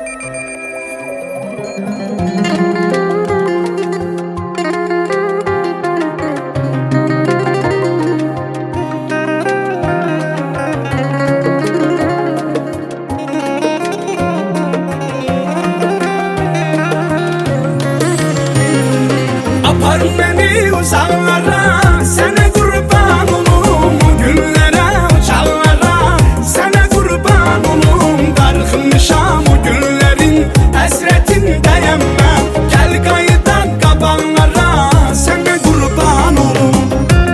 Apar beni uzaklara, sana kurban olum. Günlere uçaklara, sana kurban olum. Dargınmışam o günlerin hasretindeyim ben. Gel kayıdan kabanlara, sana kurban olum.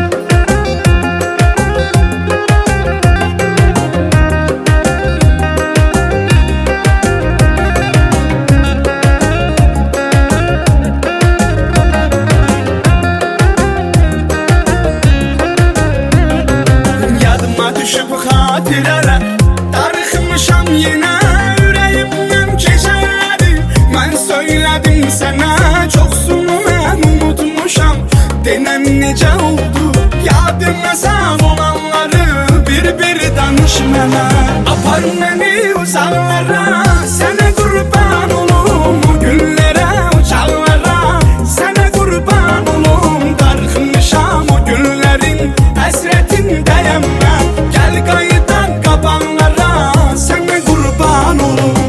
Düşüp hatireler, darıxmışam yine yüreğimden keçerleri. Ben söyledim sana, çoksun ben unutmuşam. Denem nece oldu, yadıma sağ olanları bir danış mənə. Apar beni uzaklara, sana kurban olum. O günlere uçaklara, sana kurban olum. Darıxmışam o günlerin hasretindeyim ben. Gel kayıdan kapanlara, sana kurban olum.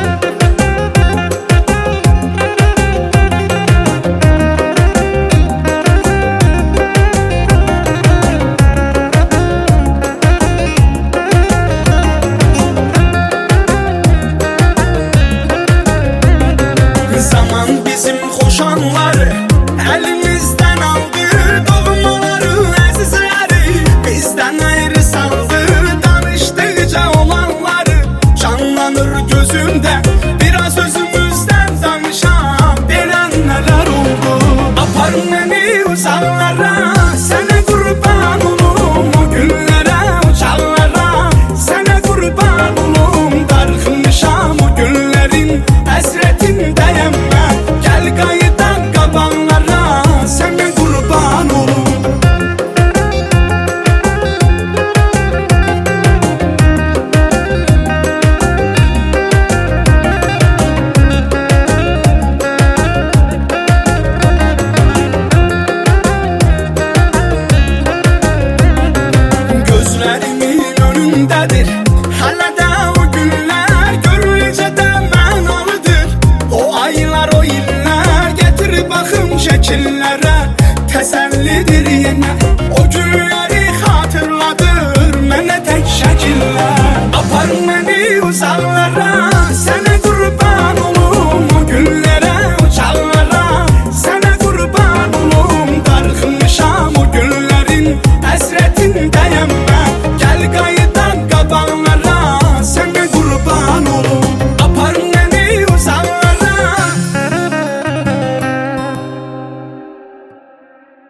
Zaman bizim koşanları elimizden aldı, doğmaları, əzizləri bizden ayrı saldı. Danıştıkça olanları canlanır gözümde, biraz özümüzden danışam, bilən neler oldu. Apar beni uzaklara, sana kurban olum. O günlere uçaklara, sana kurban olum. Darıxmışam o günlerin hasretindeyim ben. Gel kayıdan kabanlara, sana kurban olum. Gözlerimin önündedir hala da o günler, görünce de mənalıdır o aylar, o iller. Getir bakım şekillere, tesellidir yine o günleri hatırladır mənə tek şekiller. Apar beni uzaklara, sana kurban olum. O günlere uçaklara, sana kurban olum. Darıxmışam o günlerin hasretindeyim ben.